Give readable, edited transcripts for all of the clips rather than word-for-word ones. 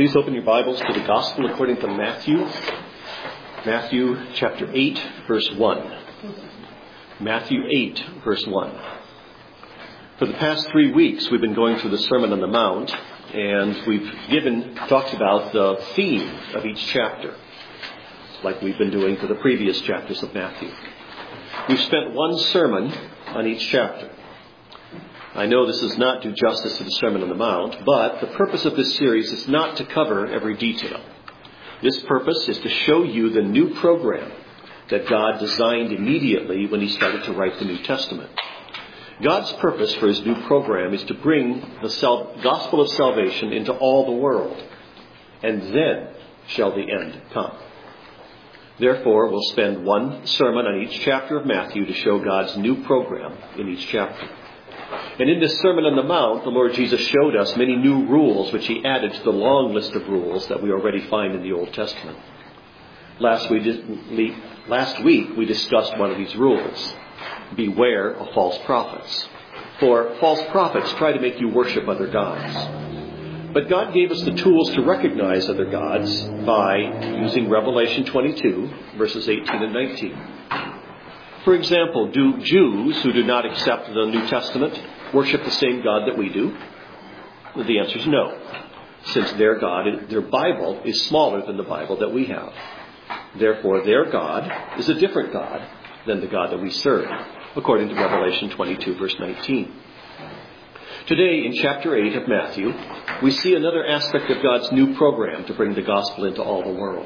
Please open your Bibles to the Gospel according to Matthew. Matthew chapter 8, verse 1. Matthew 8, verse 1. For the past 3 weeks, we've been going through the Sermon on the Mount, and we've talked about the theme of each chapter, like we've been doing for the previous chapters of Matthew. We've spent one sermon on each chapter. I know this does not do justice to the Sermon on the Mount, but the purpose of this series is not to cover every detail. This purpose is to show you the new program that God designed immediately when he started to write the New Testament. God's purpose for his new program is to bring the gospel of salvation into all the world, and then shall the end come. Therefore, we'll spend one sermon on each chapter of Matthew to show God's new program in each chapter. And in this Sermon on the Mount, the Lord Jesus showed us many new rules which he added to the long list of rules that we already find in the Old Testament. Last week we discussed one of these rules. Beware of false prophets. For false prophets try to make you worship other gods. But God gave us the tools to recognize other gods by using Revelation 22, verses 18 and 19. For example, do Jews who do not accept the New Testament worship the same God that we do? The answer is no, since their God, their Bible, is smaller than the Bible that we have. Therefore, their God is a different God than the God that we serve, according to Revelation 22, verse 19. Today, in chapter 8 of Matthew, we see another aspect of God's new program to bring the gospel into all the world.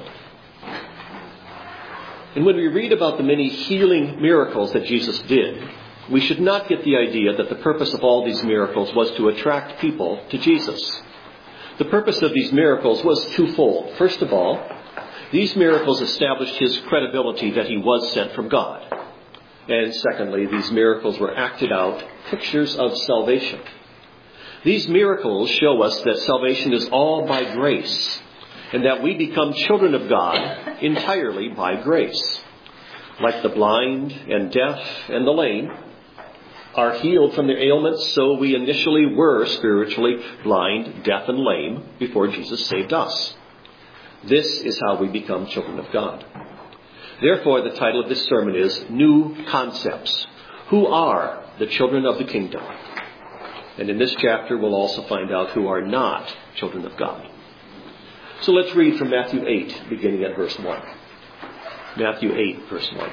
And when we read about the many healing miracles that Jesus did, we should not get the idea that the purpose of all these miracles was to attract people to Jesus. The purpose of these miracles was twofold. First of all, these miracles established his credibility that he was sent from God. And secondly, these miracles were acted out, pictures of salvation. These miracles show us that salvation is all by grace, and that we become children of God entirely by grace. Like the blind and deaf and the lame are healed from their ailments, so we initially were spiritually blind, deaf, and lame before Jesus saved us. This is how we become children of God. Therefore, the title of this sermon is New Concepts. Who are the children of the kingdom? And in this chapter, we'll also find out who are not children of God. So let's read from Matthew 8, beginning at verse 1. Matthew 8, verse 1.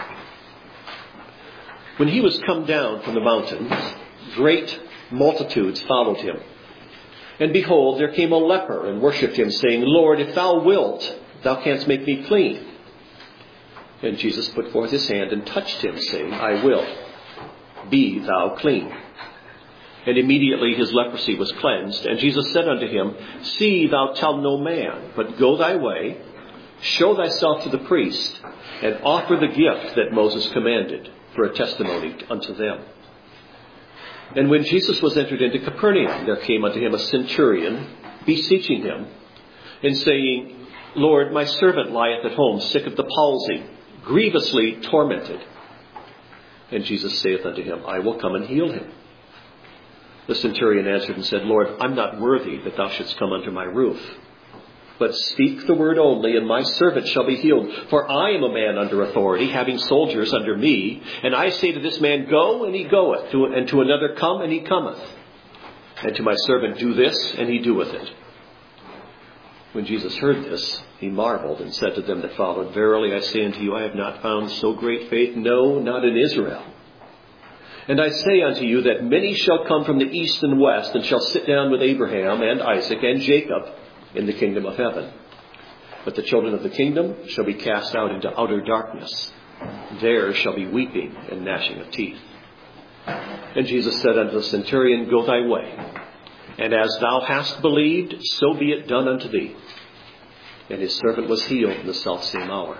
When he was come down from the mountains, great multitudes followed him. And behold, there came a leper and worshipped him, saying, Lord, if thou wilt, thou canst make me clean. And Jesus put forth his hand and touched him, saying, I will. Be thou clean. And immediately his leprosy was cleansed. And Jesus said unto him, See thou tell no man, but go thy way, show thyself to the priest, and offer the gift that Moses commanded for a testimony unto them. And when Jesus was entered into Capernaum, there came unto him a centurion, beseeching him, and saying, Lord, my servant lieth at home, sick of the palsy, grievously tormented. And Jesus saith unto him, I will come and heal him. The centurion answered and said, Lord, I'm not worthy that thou shouldst come under my roof. But speak the word only, and my servant shall be healed. For I am a man under authority, having soldiers under me. And I say to this man, Go, and he goeth. And to another, Come, and he cometh. And to my servant, Do this, and he doeth it. When Jesus heard this, he marveled, and said to them that followed, Verily I say unto you, I have not found so great faith, no, not in Israel. And I say unto you that many shall come from the east and west, and shall sit down with Abraham and Isaac and Jacob in the kingdom of heaven. But the children of the kingdom shall be cast out into outer darkness. There shall be weeping and gnashing of teeth. And Jesus said unto the centurion, Go thy way, and as thou hast believed, so be it done unto thee. And his servant was healed in the selfsame hour.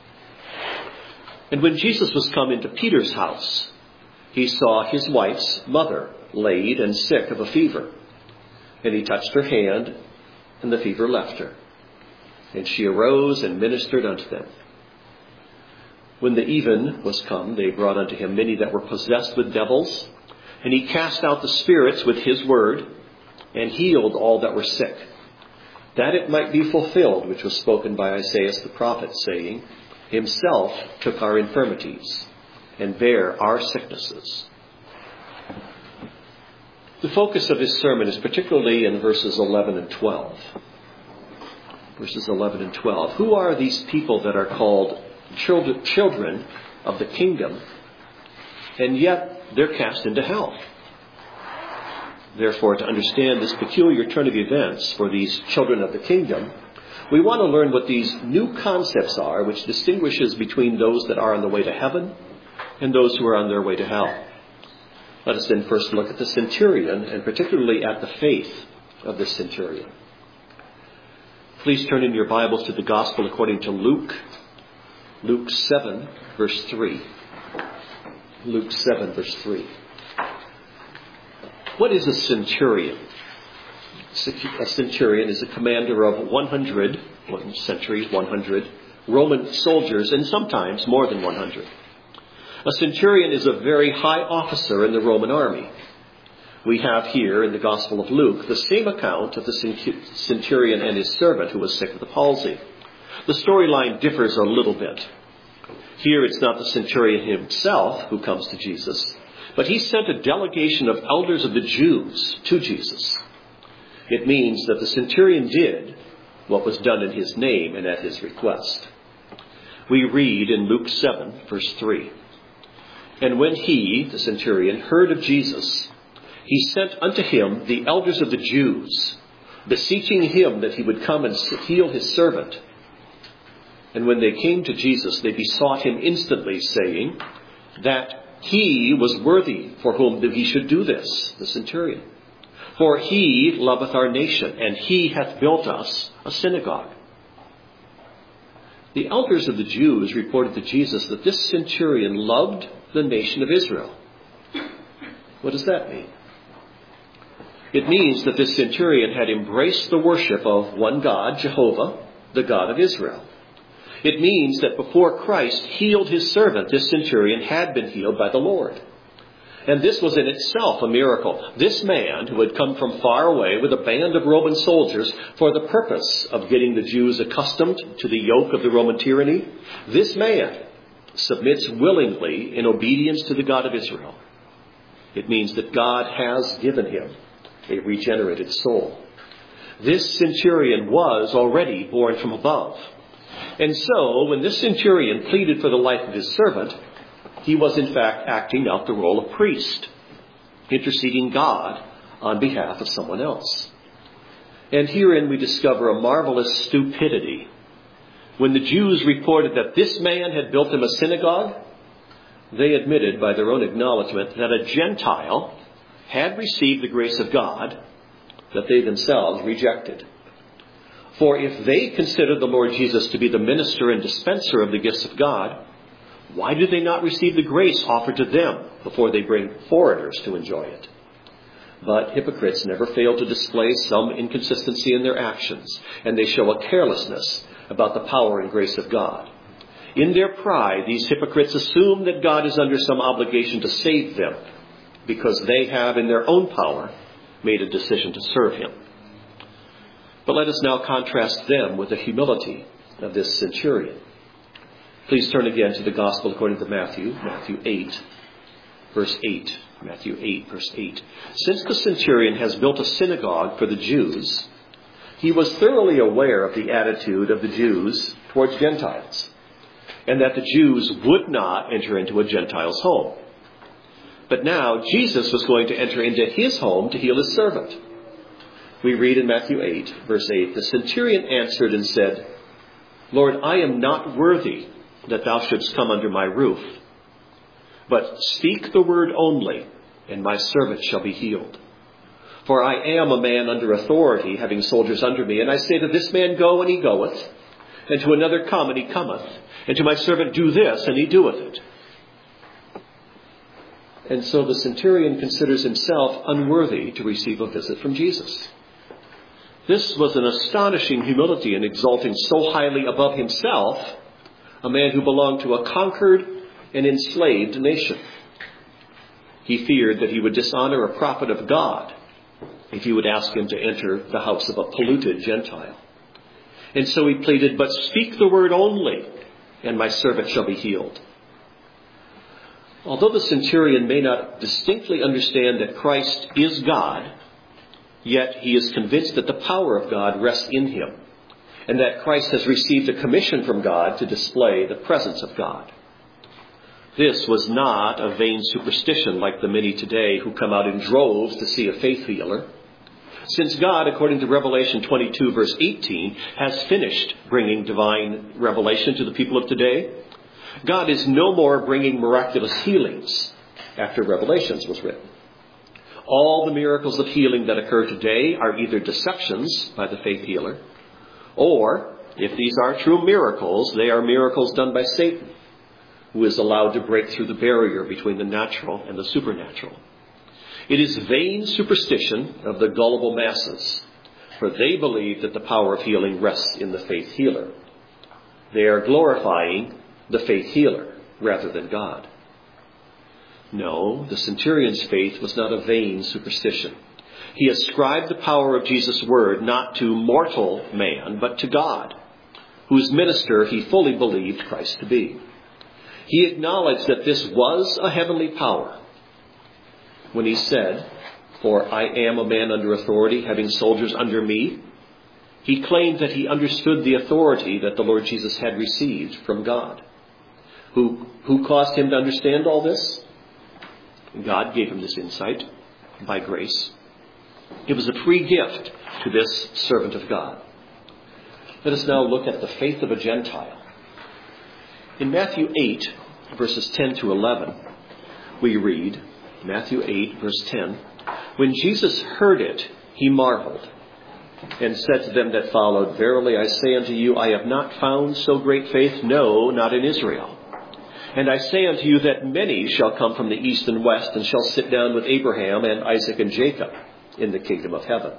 And when Jesus was come into Peter's house, he saw his wife's mother laid and sick of a fever. And he touched her hand, and the fever left her. And she arose and ministered unto them. When the even was come, they brought unto him many that were possessed with devils. And he cast out the spirits with his word, and healed all that were sick, that it might be fulfilled, which was spoken by Isaiah the prophet, saying, Himself took our infirmities and bare our sicknesses. The focus of his sermon is particularly in verses 11 and 12. Verses 11 and 12. Who are these people that are called children of the kingdom, and yet they're cast into hell? Therefore, to understand this peculiar turn of events for these children of the kingdom, we want to learn what these new concepts are, which distinguishes between those that are on the way to heaven and those who are on their way to hell. Let us then first look at the centurion, and particularly at the faith of this centurion. Please turn in your Bibles to the Gospel according to Luke. Luke 7, verse 3. Luke 7, verse 3. What is a centurion? A centurion is a commander of 100 Roman soldiers, and sometimes more than 100. A centurion is a very high officer in the Roman army. We have here in the Gospel of Luke the same account of the centurion and his servant who was sick of the palsy. The storyline differs a little bit. Here it's not the centurion himself who comes to Jesus, but he sent a delegation of elders of the Jews to Jesus. It means that the centurion did what was done in his name and at his request. We read in Luke 7, verse 3. And when he, the centurion, heard of Jesus, he sent unto him the elders of the Jews, beseeching him that he would come and heal his servant. And when they came to Jesus, they besought him instantly, saying that he was worthy for whom he should do this, the centurion. For he loveth our nation, and he hath built us a synagogue. The elders of the Jews reported to Jesus that this centurion loved the nation of Israel. What does that mean? It means that this centurion had embraced the worship of one God, Jehovah, the God of Israel. It means that before Christ healed his servant, this centurion had been healed by the Lord. And this was in itself a miracle. This man, who had come from far away with a band of Roman soldiers for the purpose of getting the Jews accustomed to the yoke of the Roman tyranny, this man submits willingly in obedience to the God of Israel. It means that God has given him a regenerated soul. This centurion was already born from above. And so, when this centurion pleaded for the life of his servant, he was in fact acting out the role of priest, interceding God on behalf of someone else. And herein we discover a marvelous stupidity. When the Jews reported that this man had built them a synagogue, they admitted by their own acknowledgement that a Gentile had received the grace of God that they themselves rejected. For if they considered the Lord Jesus to be the minister and dispenser of the gifts of God, why do they not receive the grace offered to them before they bring foreigners to enjoy it? But hypocrites never fail to display some inconsistency in their actions, and they show a carelessness about the power and grace of God. In their pride, these hypocrites assume that God is under some obligation to save them because they have in their own power made a decision to serve him. But let us now contrast them with the humility of this centurion. Please turn again to the Gospel according to Matthew 8, verse 8. Matthew 8, verse 8. Since the centurion has built a synagogue for the Jews, he was thoroughly aware of the attitude of the Jews towards Gentiles, and that the Jews would not enter into a Gentile's home. But now Jesus was going to enter into his home to heal his servant. We read in Matthew 8, verse 8, the centurion answered and said, Lord, I am not worthy that thou shouldst come under my roof. But speak the word only, and my servant shall be healed. For I am a man under authority, having soldiers under me. And I say to this man, go, and he goeth. And to another, come, and he cometh. And to my servant, do this, and he doeth it. And so the centurion considers himself unworthy to receive a visit from Jesus. This was an astonishing humility in exalting so highly above himself a man who belonged to a conquered and enslaved nation. He feared that he would dishonor a prophet of God if he would ask him to enter the house of a polluted Gentile. And so he pleaded, "But speak the word only, and my servant shall be healed." Although the centurion may not distinctly understand that Christ is God, yet he is convinced that the power of God rests in him, and that Christ has received a commission from God to display the presence of God. This was not a vain superstition like the many today who come out in droves to see a faith healer. Since God, according to Revelation 22, verse 18, has finished bringing divine revelation to the people of today, God is no more bringing miraculous healings after Revelations was written. All the miracles of healing that occur today are either deceptions by the faith healer, or, if these are true miracles, they are miracles done by Satan, who is allowed to break through the barrier between the natural and the supernatural. It is vain superstition of the gullible masses, for they believe that the power of healing rests in the faith healer. They are glorifying the faith healer rather than God. No, the centurion's faith was not a vain superstition. He ascribed the power of Jesus' word not to mortal man, but to God, whose minister he fully believed Christ to be. He acknowledged that this was a heavenly power. When he said, "For I am a man under authority, having soldiers under me," he claimed that he understood the authority that the Lord Jesus had received from God. Who caused him to understand all this? God gave him this insight by grace. It was a free gift to this servant of God. Let us now look at the faith of a Gentile. In Matthew 8, verses 10 to 11, we read, Matthew 8, verse 10, "When Jesus heard it, he marveled, and said to them that followed, 'Verily I say unto you, I have not found so great faith, no, not in Israel. And I say unto you that many shall come from the east and west, and shall sit down with Abraham and Isaac and Jacob in the kingdom of heaven.'"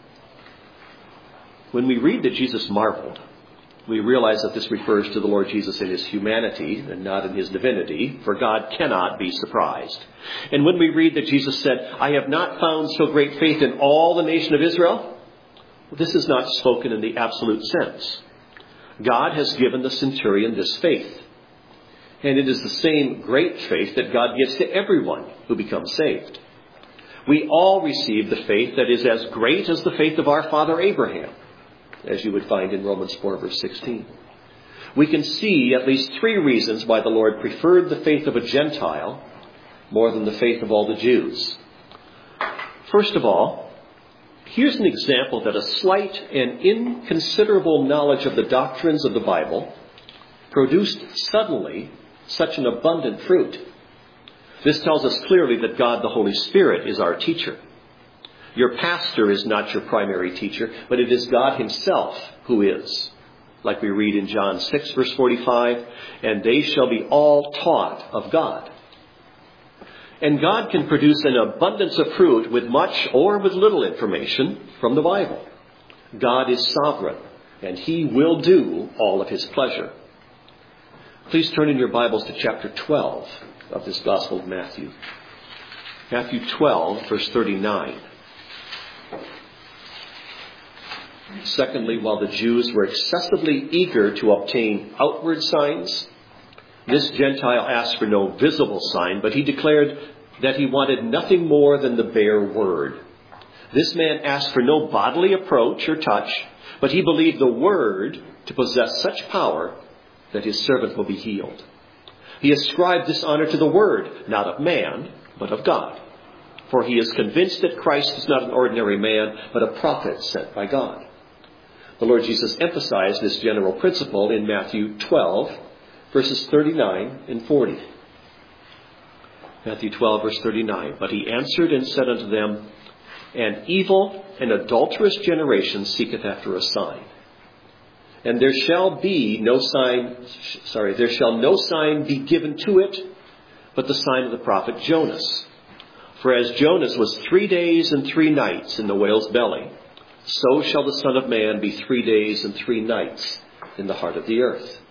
When we read that Jesus marveled, we realize that this refers to the Lord Jesus in his humanity and not in his divinity, for God cannot be surprised. And when we read that Jesus said, "I have not found so great faith in all the nation of Israel," this is not spoken in the absolute sense. God has given the centurion this faith. And it is the same great faith that God gives to everyone who becomes saved. We all receive the faith that is as great as the faith of our father Abraham, as you would find in Romans 4, verse 16. We can see at least 3 reasons why the Lord preferred the faith of a Gentile more than the faith of all the Jews. First of all, here's an example that a slight and inconsiderable knowledge of the doctrines of the Bible produced suddenly such an abundant fruit. This tells us clearly that God the Holy Spirit is our teacher. Your pastor is not your primary teacher, but it is God himself who is. Like we read in John 6, verse 45, "And they shall be all taught of God." And God can produce an abundance of fruit with much or with little information from the Bible. God is sovereign, and he will do all of his pleasure. Please turn in your Bibles to chapter 12 of this Gospel of Matthew. Matthew 12, verse 39. Secondly, while the Jews were excessively eager to obtain outward signs, this Gentile asked for no visible sign, but he declared that he wanted nothing more than the bare word. This man asked for no bodily approach or touch, but he believed the word to possess such power that his servant will be healed. He ascribed this honor to the word, not of man, but of God. For he is convinced that Christ is not an ordinary man, but a prophet sent by God. The Lord Jesus emphasized this general principle in Matthew 12, verses 39 and 40. Matthew 12, verse 39. "But he answered and said unto them, An evil and adulterous generation seeketh after a sign. And there shall no sign be given to it, but the sign of the prophet Jonas. For as Jonas was 3 days and 3 nights in the whale's belly, so shall the Son of Man be 3 days and 3 nights in the heart of the earth."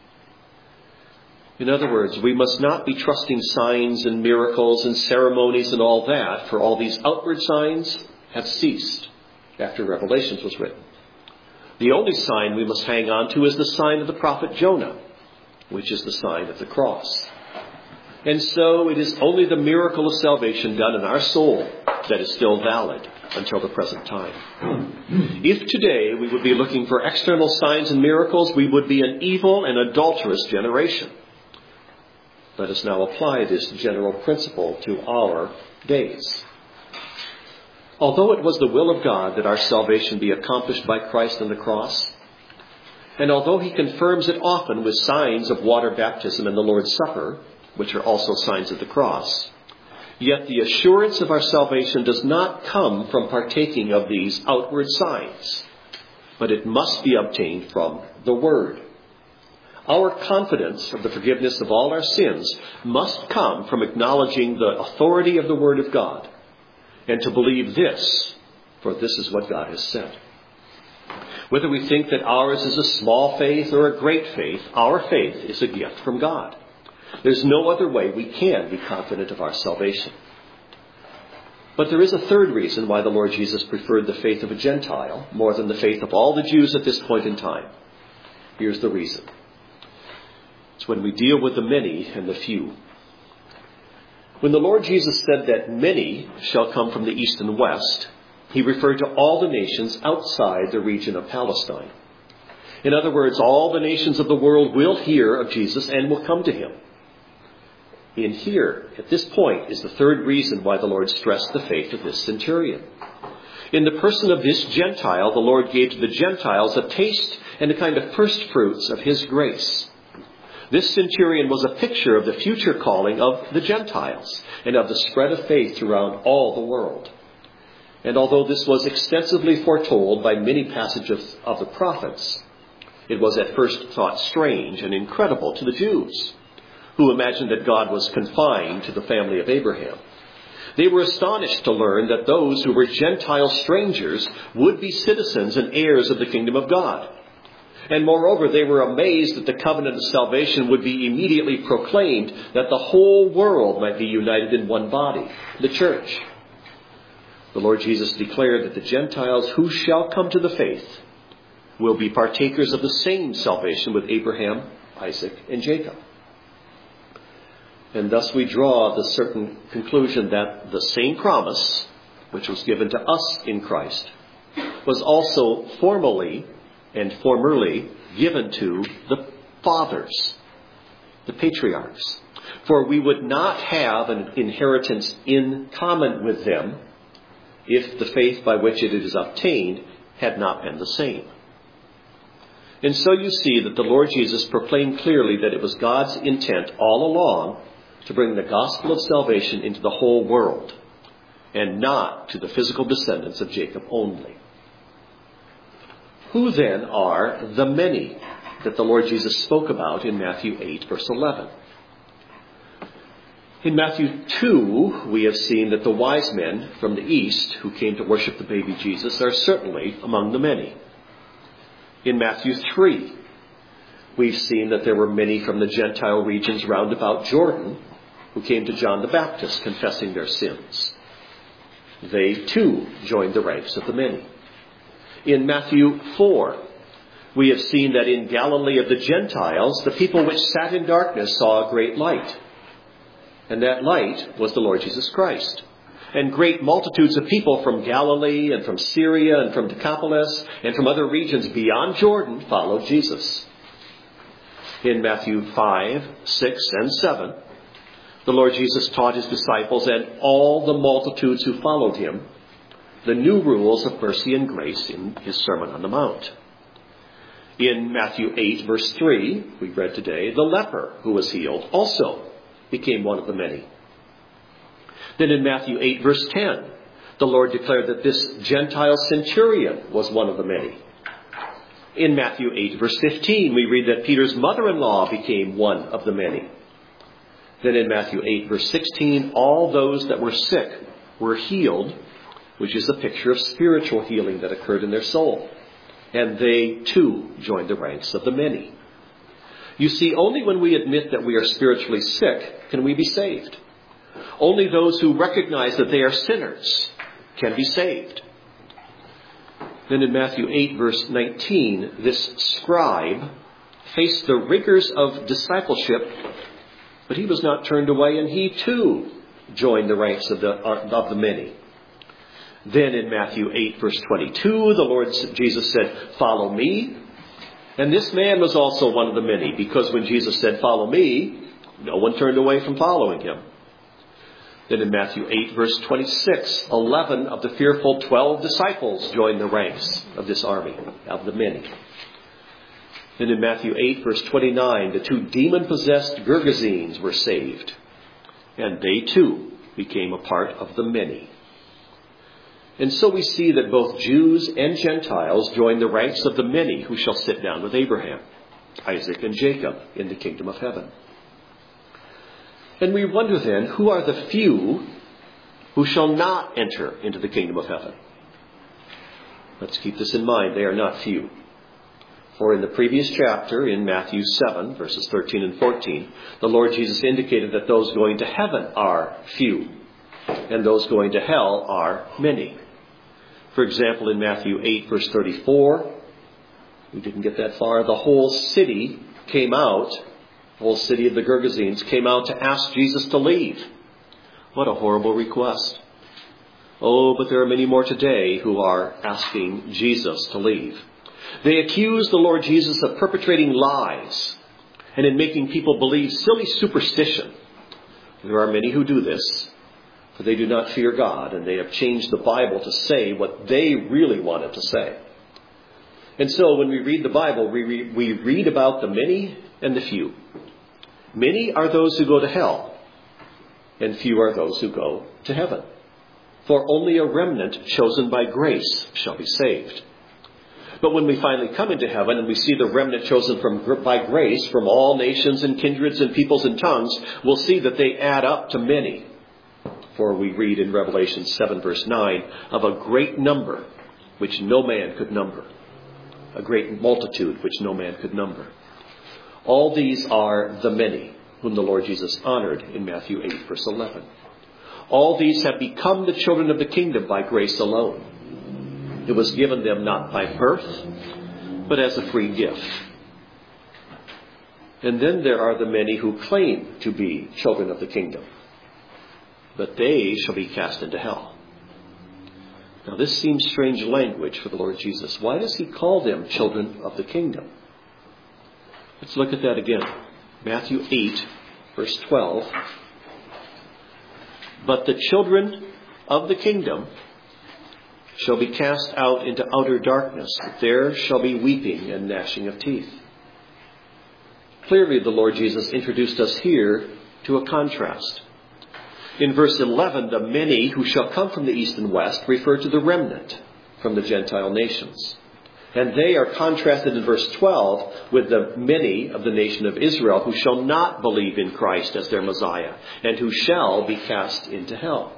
In other words, we must not be trusting signs and miracles and ceremonies and all that, for all these outward signs have ceased after Revelations was written. The only sign we must hang on to is the sign of the prophet Jonah, which is the sign of the cross. And so it is only the miracle of salvation done in our soul that is still valid until the present time. If today we would be looking for external signs and miracles, we would be an evil and adulterous generation. Let us now apply this general principle to our days. Although it was the will of God that our salvation be accomplished by Christ on the cross, and although he confirms it often with signs of water baptism and the Lord's Supper, which are also signs of the cross, yet the assurance of our salvation does not come from partaking of these outward signs, but it must be obtained from the Word. Our confidence of the forgiveness of all our sins must come from acknowledging the authority of the Word of God, and to believe this, for this is what God has said. Whether we think that ours is a small faith or a great faith, our faith is a gift from God. There's no other way we can be confident of our salvation. But there is a third reason why the Lord Jesus preferred the faith of a Gentile more than the faith of all the Jews at this point in time. Here's the reason. It's when we deal with the many and the few. When the Lord Jesus said that many shall come from the east and west, he referred to all the nations outside the region of Palestine. In other words, all the nations of the world will hear of Jesus and will come to him. In here, at this point, is the third reason why the Lord stressed the faith of this centurion. In the person of this Gentile, the Lord gave to the Gentiles a taste and a kind of first fruits of his grace. This centurion was a picture of the future calling of the Gentiles and of the spread of faith throughout all the world. And although this was extensively foretold by many passages of the prophets, it was at first thought strange and incredible to the Jews, who imagined that God was confined to the family of Abraham. They were astonished to learn that those who were Gentile strangers would be citizens and heirs of the kingdom of God. And moreover, they were amazed that the covenant of salvation would be immediately proclaimed, that the whole world might be united in one body, the church. The Lord Jesus declared that the Gentiles who shall come to the faith will be partakers of the same salvation with Abraham, Isaac, and Jacob. And thus we draw the certain conclusion that the same promise, which was given to us in Christ, was also formerly given to the fathers, the patriarchs. For we would not have an inheritance in common with them if the faith by which it is obtained had not been the same. And so you see that the Lord Jesus proclaimed clearly that it was God's intent all along to bring the gospel of salvation into the whole world, and not to the physical descendants of Jacob only. Who then are the many that the Lord Jesus spoke about in Matthew 8, verse 11? In Matthew 2, we have seen that the wise men from the east who came to worship the baby Jesus are certainly among the many. In Matthew 3, we've seen that there were many from the Gentile regions round about Jordan who came to John the Baptist confessing their sins. They too joined the ranks of the many. In Matthew 4, we have seen that in Galilee of the Gentiles, the people which sat in darkness saw a great light. And that light was the Lord Jesus Christ. And great multitudes of people from Galilee and from Syria and from Decapolis and from other regions beyond Jordan followed Jesus. In Matthew 5, 6, and 7, the Lord Jesus taught his disciples and all the multitudes who followed him the new rules of mercy and grace in his Sermon on the Mount. In Matthew 8, verse 3, we read today, the leper who was healed also became one of the many. Then in Matthew 8, verse 10, the Lord declared that this Gentile centurion was one of the many. In Matthew 8, verse 15, we read that Peter's mother-in-law became one of the many. Then in Matthew 8, verse 16, all those that were sick were healed, which is a picture of spiritual healing that occurred in their soul. And they, too, joined the ranks of the many. You see, only when we admit that we are spiritually sick can we be saved. Only those who recognize that they are sinners can be saved. Then in Matthew 8, verse 19, this scribe faced the rigors of discipleship, but he was not turned away, and he too joined the ranks of the many. Then in Matthew 8, verse 22, the Lord Jesus said, "Follow me." And this man was also one of the many, because when Jesus said, "Follow me," no one turned away from following him. Then in Matthew 8, verse 26, 11 of the fearful 12 disciples joined the ranks of this army, of the many. Then in Matthew 8, verse 29, the 2 demon-possessed Gergesenes were saved. And they too became a part of the many. And so we see that both Jews and Gentiles join the ranks of the many who shall sit down with Abraham, Isaac, and Jacob in the kingdom of heaven. And we wonder then, who are the few who shall not enter into the kingdom of heaven? Let's keep this in mind. They are not few. For in the previous chapter, in Matthew 7, verses 13 and 14, the Lord Jesus indicated that those going to heaven are few, and those going to hell are many. For example, in Matthew 8, verse 34, we didn't get that far, the whole city came out, the whole city of the Gergesenes came out to ask Jesus to leave. What a horrible request. Oh, but there are many more today who are asking Jesus to leave. They accuse the Lord Jesus of perpetrating lies and in making people believe silly superstition. There are many who do this, for they do not fear God, and they have changed the Bible to say what they really want it to say. And so when we read the Bible, we read about the many and the few. Many are those who go to hell, and few are those who go to heaven. For only a remnant chosen by grace shall be saved. But when we finally come into heaven and we see the remnant chosen by grace from all nations and kindreds and peoples and tongues, we'll see that they add up to many. For we read in Revelation 7, verse 9, of a great number which no man could number. A great multitude which no man could number. All these are the many whom the Lord Jesus honored in Matthew 8, verse 11. All these have become the children of the kingdom by grace alone. It was given them not by birth, but as a free gift. And then there are the many who claim to be children of the kingdom, but they shall be cast into hell. Now this seems strange language for the Lord Jesus. Why does he call them children of the kingdom? Let's look at that again. Matthew 8, verse 12. But the children of the kingdom shall be cast out into outer darkness. There shall be weeping and gnashing of teeth. Clearly, the Lord Jesus introduced us here to a contrast. In verse 11, the many who shall come from the east and west refer to the remnant from the Gentile nations. And they are contrasted in verse 12 with the many of the nation of Israel who shall not believe in Christ as their Messiah and who shall be cast into hell.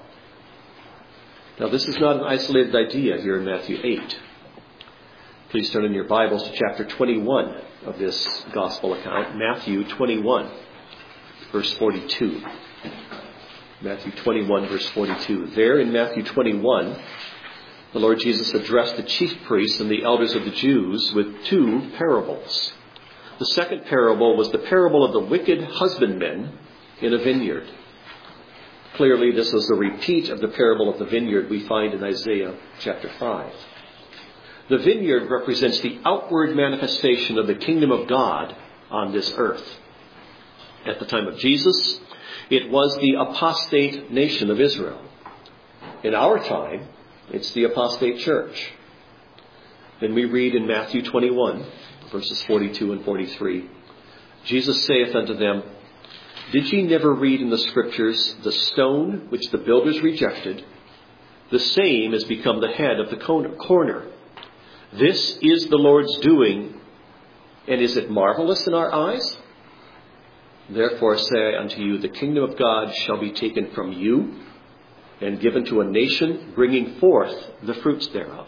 Now, this is not an isolated idea here in Matthew 8. Please turn in your Bibles to chapter 21 of this gospel account. Matthew 21, verse 42. Matthew 21, verse 42. There in Matthew 21, the Lord Jesus addressed the chief priests and the elders of the Jews with 2 parables. The second parable was the parable of the wicked husbandmen in a vineyard. Clearly, this is a repeat of the parable of the vineyard we find in Isaiah chapter 5. The vineyard represents the outward manifestation of the kingdom of God on this earth. At the time of Jesus, it was the apostate nation of Israel. In our time, it's the apostate church. Then we read in Matthew 21, verses 42 and 43, Jesus saith unto them, Did ye never read in the Scriptures, the stone which the builders rejected, the same is become the head of the corner. This is the Lord's doing, and is it marvelous in our eyes? Therefore say I unto you, the kingdom of God shall be taken from you, and given to a nation bringing forth the fruits thereof.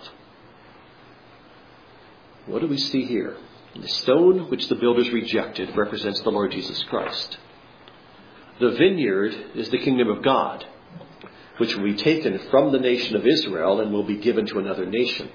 What do we see here? The stone which the builders rejected represents the Lord Jesus Christ. The vineyard is the kingdom of God, which will be taken from the nation of Israel and will be given to another nation,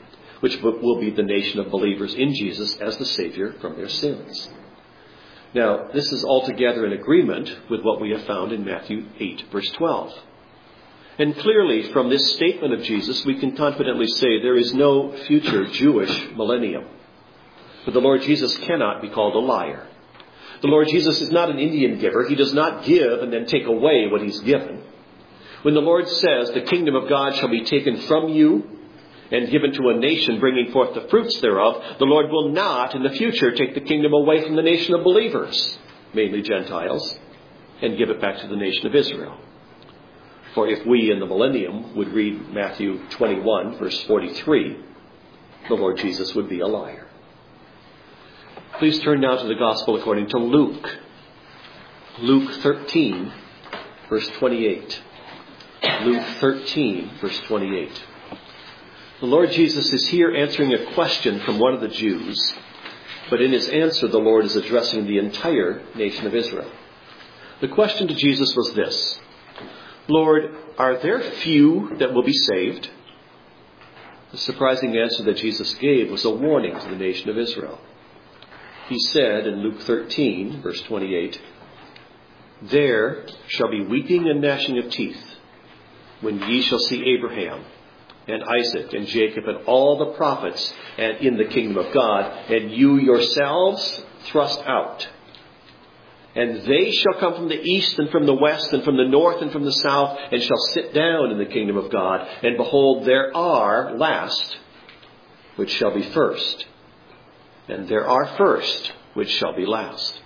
which will be the nation of believers in Jesus as the Savior from their sins. Now, this is altogether in agreement with what we have found in Matthew 8, verse 12. And clearly, from this statement of Jesus, we can confidently say there is no future Jewish millennium. But the Lord Jesus cannot be called a liar. The Lord Jesus is not an Indian giver. He does not give and then take away what he's given. When the Lord says the kingdom of God shall be taken from you and given to a nation bringing forth the fruits thereof, the Lord will not in the future take the kingdom away from the nation of believers, mainly Gentiles, and give it back to the nation of Israel. For if we in the millennium would read Matthew 21, verse 43, the Lord Jesus would be a liar. Please turn now to the Gospel according to Luke. Luke 13, verse 28. Luke 13, verse 28. The Lord Jesus is here answering a question from one of the Jews, but in his answer the Lord is addressing the entire nation of Israel. The question to Jesus was this: Lord, are there few that will be saved? The surprising answer that Jesus gave was a warning to the nation of Israel. He said in Luke 13, verse 28, "There shall be weeping and gnashing of teeth, when ye shall see Abraham and Isaac and Jacob and all the prophets and in the kingdom of God, and you yourselves thrust out. And they shall come from the east and from the west and from the north and from the south, and shall sit down in the kingdom of God. And behold, there are last, which shall be first, and there are first, which shall be last."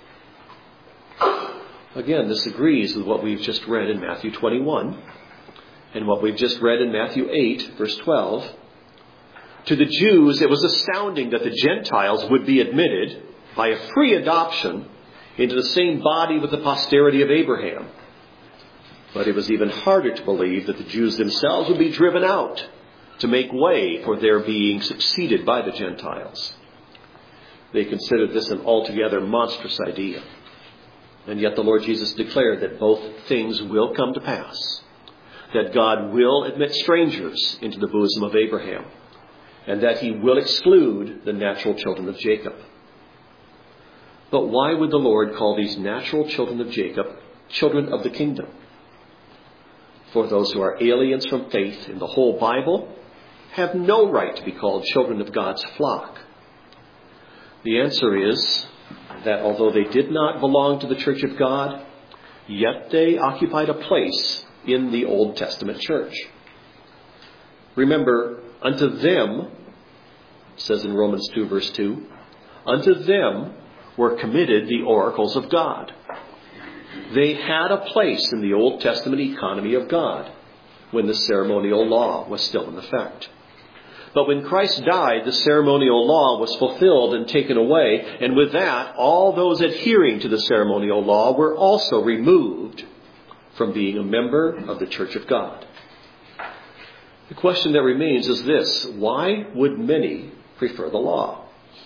Again, this agrees with what we've just read in Matthew 21 and what we've just read in Matthew 8, verse 12. To the Jews, it was astounding that the Gentiles would be admitted by a free adoption into the same body with the posterity of Abraham. But it was even harder to believe that the Jews themselves would be driven out to make way for their being succeeded by the Gentiles. They considered this an altogether monstrous idea. And yet the Lord Jesus declared that both things will come to pass. That God will admit strangers into the bosom of Abraham, and that he will exclude the natural children of Jacob. But why would the Lord call these natural children of Jacob children of the kingdom? For those who are aliens from faith in the whole Bible have no right to be called children of God's flock. The answer is that although they did not belong to the church of God, yet they occupied a place in the Old Testament church. Remember, unto them, it says in Romans 2, verse 2, unto them were committed the oracles of God. They had a place in the Old Testament economy of God when the ceremonial law was still in effect. But when Christ died, the ceremonial law was fulfilled and taken away, and with that, all those adhering to the ceremonial law were also removed from being a member of the church of God. The question that remains is this: why would many prefer the law?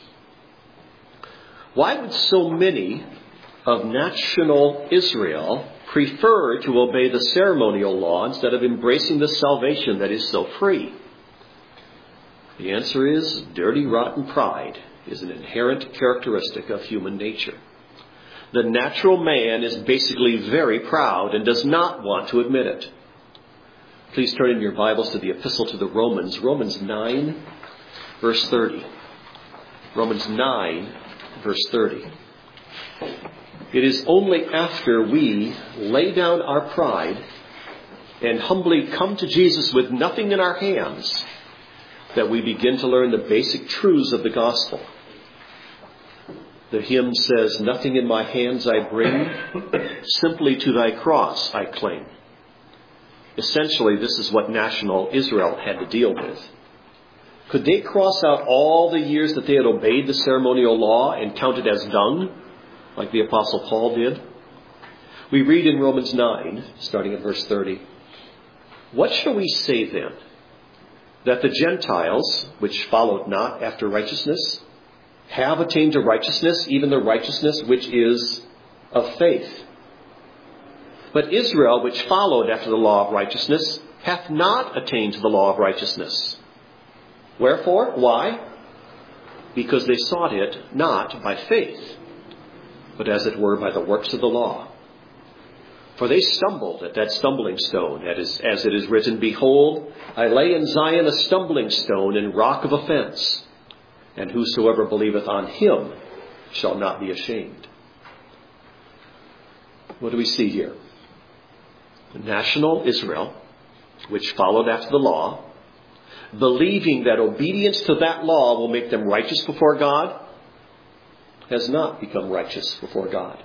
Why would so many of national Israel prefer to obey the ceremonial law instead of embracing the salvation that is so free? The answer is dirty, rotten pride is an inherent characteristic of human nature. The natural man is basically very proud and does not want to admit it. Please turn in your Bibles to the Epistle to the Romans, Romans 9, verse 30. Romans 9, verse 30. It is only after we lay down our pride and humbly come to Jesus with nothing in our hands that we begin to learn the basic truths of the gospel. The hymn says, "Nothing in my hands I bring, simply to thy cross I cling." Essentially, this is what national Israel had to deal with. Could they cross out all the years that they had obeyed the ceremonial law and count it as dung, like the Apostle Paul did? We read in Romans 9, starting at verse 30, "What shall we say then? That the Gentiles, which followed not after righteousness, have attained to righteousness, even the righteousness which is of faith. But Israel, which followed after the law of righteousness, hath not attained to the law of righteousness. Wherefore? Why? Because they sought it not by faith, but as it were by the works of the law. For they stumbled at that stumbling stone, as it is written, Behold, I lay in Zion a stumbling stone and rock of offense, and whosoever believeth on him shall not be ashamed. What do we see here? National Israel, which followed after the law, believing that obedience to that law will make them righteous before God, has not become righteous before God.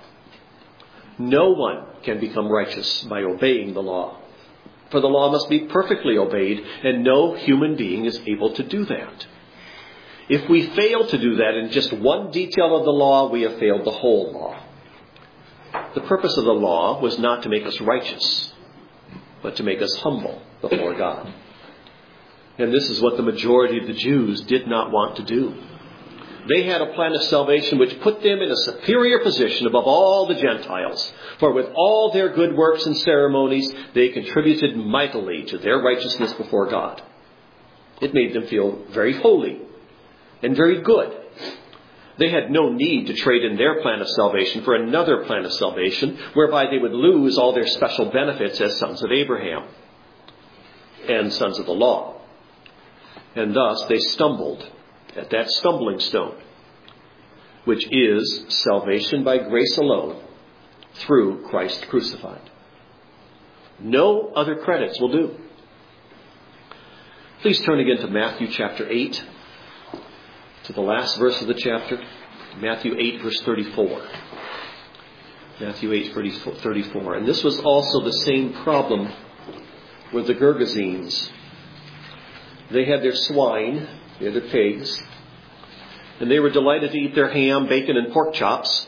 No one can become righteous by obeying the law, for the law must be perfectly obeyed, and no human being is able to do that. If we fail to do that in just one detail of the law, we have failed the whole law. The purpose of the law was not to make us righteous, but to make us humble before God. And this is what the majority of the Jews did not want to do. They had a plan of salvation which put them in a superior position above all the Gentiles. For with all their good works and ceremonies, they contributed mightily to their righteousness before God. It made them feel very holy and very good. They had no need to trade in their plan of salvation for another plan of salvation, whereby they would lose all their special benefits as sons of Abraham and sons of the law. And thus they stumbled at that stumbling stone, which is salvation by grace alone through Christ crucified. No other credits will do. Please turn again to Matthew chapter 8, to the last verse of the chapter, Matthew 8, verse 34. Matthew 8, 34. And this was also the same problem with the Gergesenes. They had their swine, they had their pigs, and they were delighted to eat their ham, bacon, and pork chops.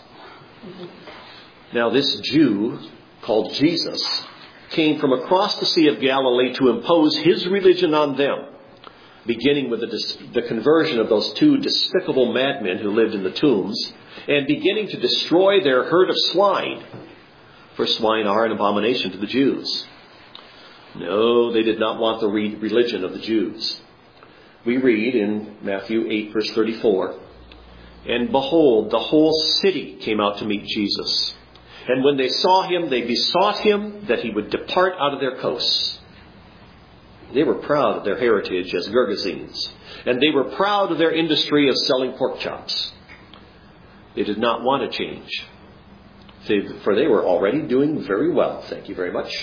Now this Jew, called Jesus, came from across the Sea of Galilee to impose his religion on them, beginning with the conversion of those two despicable madmen who lived in the tombs, and beginning to destroy their herd of swine, for swine are an abomination to the Jews. No, they did not want the religion of the Jews. We read in Matthew 8, verse 34, And behold, the whole city came out to meet Jesus. And when they saw him, they besought him that he would depart out of their coasts. They were proud of their heritage as Gergesenes, and they were proud of their industry of selling pork chops. They did not want to change, for they were already doing very well. Thank you very much.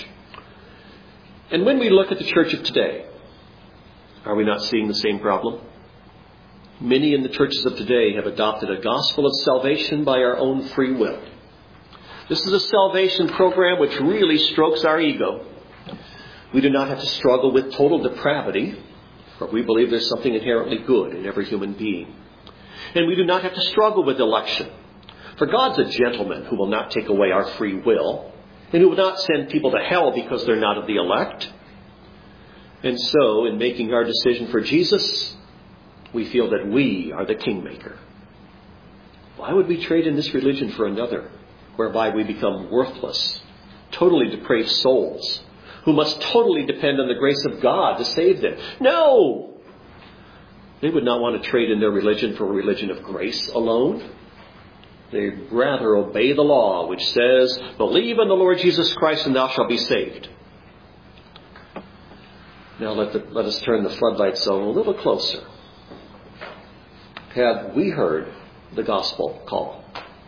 And when we look at the church of today, are we not seeing the same problem? Many in the churches of today have adopted a gospel of salvation by our own free will. This is a salvation program which really strokes our ego. We do not have to struggle with total depravity, for we believe there's something inherently good in every human being. And we do not have to struggle with election, for God's a gentleman who will not take away our free will, and who will not send people to hell because they're not of the elect. And so, in making our decision for Jesus, we feel that we are the kingmaker. Why would we trade in this religion for another, whereby we become worthless, totally depraved souls, who must totally depend on the grace of God to save them? No! They would not want to trade in their religion for a religion of grace alone. They'd rather obey the law, which says, Believe in the Lord Jesus Christ and thou shalt be saved. Now let us turn the floodlights on a little closer. Have we heard the gospel call?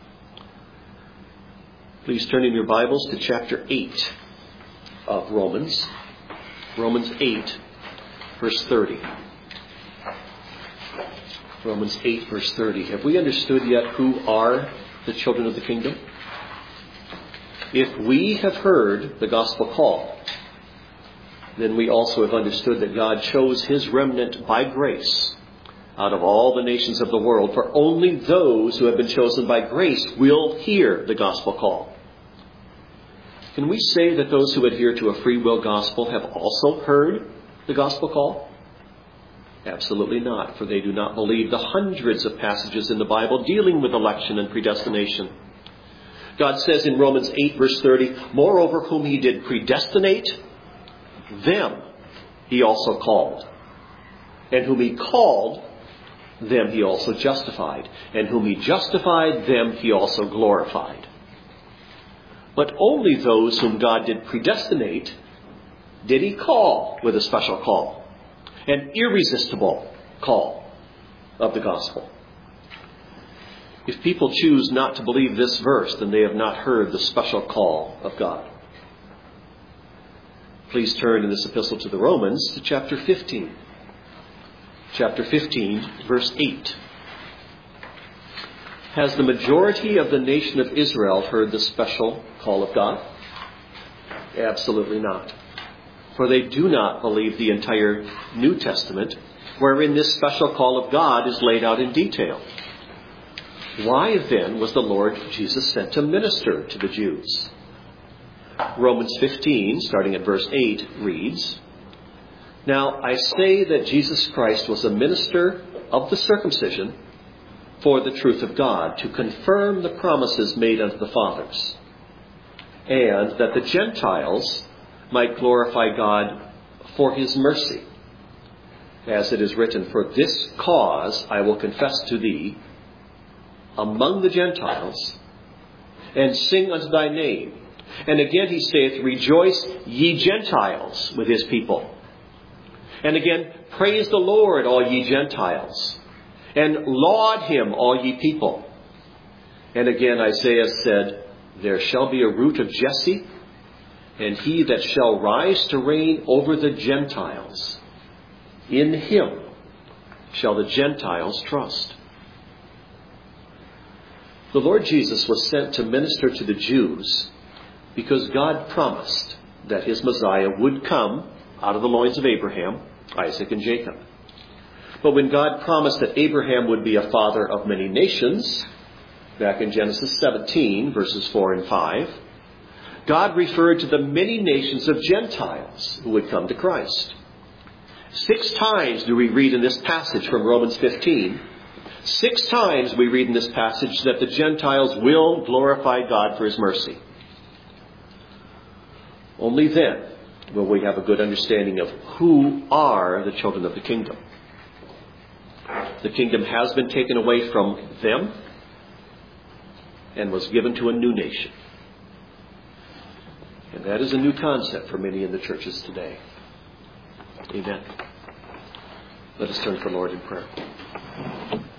Please turn in your Bibles to chapter 8 of Romans. Romans 8, verse 30. Romans 8, verse 30. Have we understood yet who are the children of the kingdom? If we have heard the gospel call, then we also have understood that God chose his remnant by grace out of all the nations of the world, for only those who have been chosen by grace will hear the gospel call. Can we say that those who adhere to a free will gospel have also heard the gospel call? Absolutely not, for they do not believe the hundreds of passages in the Bible dealing with election and predestination. God says in Romans 8, verse 30, Moreover, whom he did predestinate, them he also called. And whom he called, them he also justified. And whom he justified, them he also glorified. But only those whom God did predestinate did he call with a special call. An irresistible call of the gospel. If people choose not to believe this verse, then they have not heard the special call of God. Please turn in this epistle to the Romans to chapter 15. Chapter 15, verse 8. Has the majority of the nation of Israel heard the special call of God? Absolutely not. For they do not believe the entire New Testament, wherein this special call of God is laid out in detail. Why then was the Lord Jesus sent to minister to the Jews? Romans 15, starting at verse 8, reads, Now I say that Jesus Christ was a minister of the circumcision for the truth of God, to confirm the promises made unto the fathers, and that the Gentiles might glorify God for his mercy. As it is written, For this cause I will confess to thee among the Gentiles, and sing unto thy name. And again he saith, Rejoice, ye Gentiles, with his people. And again, Praise the Lord, all ye Gentiles. And laud him, all ye people. And again Isaiah said, There shall be a root of Jesse, and he that shall rise to reign over the Gentiles. In him shall the Gentiles trust. The Lord Jesus was sent to minister to the Jews because God promised that his Messiah would come out of the loins of Abraham, Isaac, and Jacob. But when God promised that Abraham would be a father of many nations, back in Genesis 17, verses 4 and 5, God referred to the many nations of Gentiles who would come to Christ. 6 times do we read in this passage from Romans 15, 6 times we read in this passage that the Gentiles will glorify God for his mercy. Only then will we have a good understanding of who are the children of the kingdom. The kingdom has been taken away from them and was given to a new nation. And that is a new concept for many in the churches today. Amen. Let us turn to the Lord in prayer.